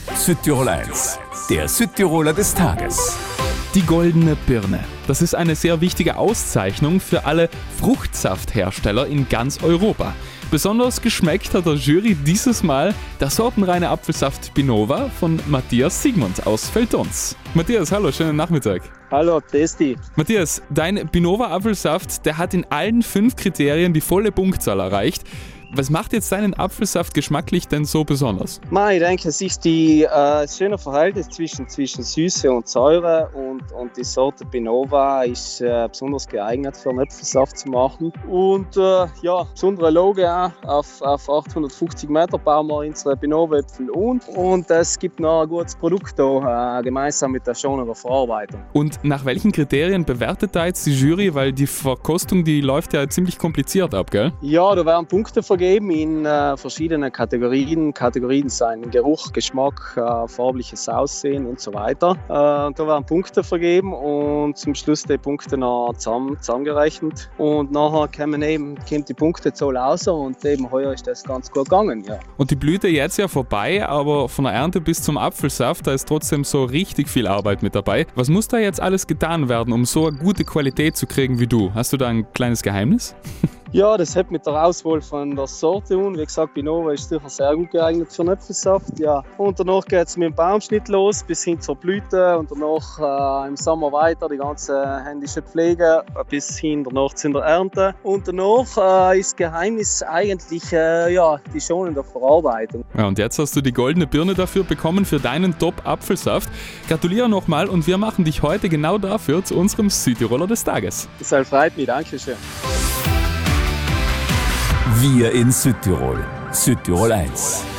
Südtirol 1, der Südtiroler des Tages. Die Goldene Birne. Das ist eine sehr wichtige Auszeichnung für alle Fruchtsafthersteller in ganz Europa. Besonders geschmeckt hat der Jury dieses Mal der sortenreine Apfelsaft Binova von Matthias Siegmund aus Veltons. Matthias, hallo, schönen Nachmittag. Hallo, Testi. Matthias, dein Binova Apfelsaft, der hat in allen 5 Kriterien die volle Punktzahl erreicht. Was macht jetzt deinen Apfelsaft geschmacklich denn so besonders? Ich denke, es ist die schöne Verhältnis zwischen Süße und Säure und die Sorte Binova ist besonders geeignet für einen Apfelsaft zu machen. Und besondere Lage auch, auf 850 Meter bauen wir unsere Binova-Äpfel und es gibt noch ein gutes Produkt da, gemeinsam mit der schonenden Verarbeitung. Und nach welchen Kriterien bewertet da jetzt die Jury? Weil die Verkostung, die läuft ja ziemlich kompliziert ab, gell? Ja, da werden Punkte vergeben in verschiedenen Kategorien. Kategorien sind Geruch, Geschmack, farbliches Aussehen und so weiter. Da werden Punkte vergeben und zum Schluss die Punkte noch zusammengerechnet. Und nachher kommt die Punktezahl raus und eben heuer ist das ganz gut gegangen. Ja. Und die Blüte jetzt ja vorbei, aber von der Ernte bis zum Apfelsaft, da ist trotzdem so richtig viel Arbeit mit dabei. Was muss da jetzt alles getan werden, um so eine gute Qualität zu kriegen wie du? Hast du da ein kleines Geheimnis? Ja, das hat mit der Auswahl von der Sorte und wie gesagt, Binova ist sicher sehr gut geeignet für einen Apfelsaft. Ja. Und danach geht es mit dem Baumschnitt los bis hin zur Blüte und danach im Sommer weiter die ganze händische Pflege bis hin danach zu der Ernte. Und danach ist das Geheimnis eigentlich die schonende Verarbeitung. Ja, und jetzt hast du die Goldene Birne dafür bekommen für deinen Top-Apfelsaft. Gratuliere nochmal und wir machen dich heute genau dafür zu unserem Südtiroler des Tages. Das freut mich, Dankeschön. Wir in Südtirol. Südtirol 1.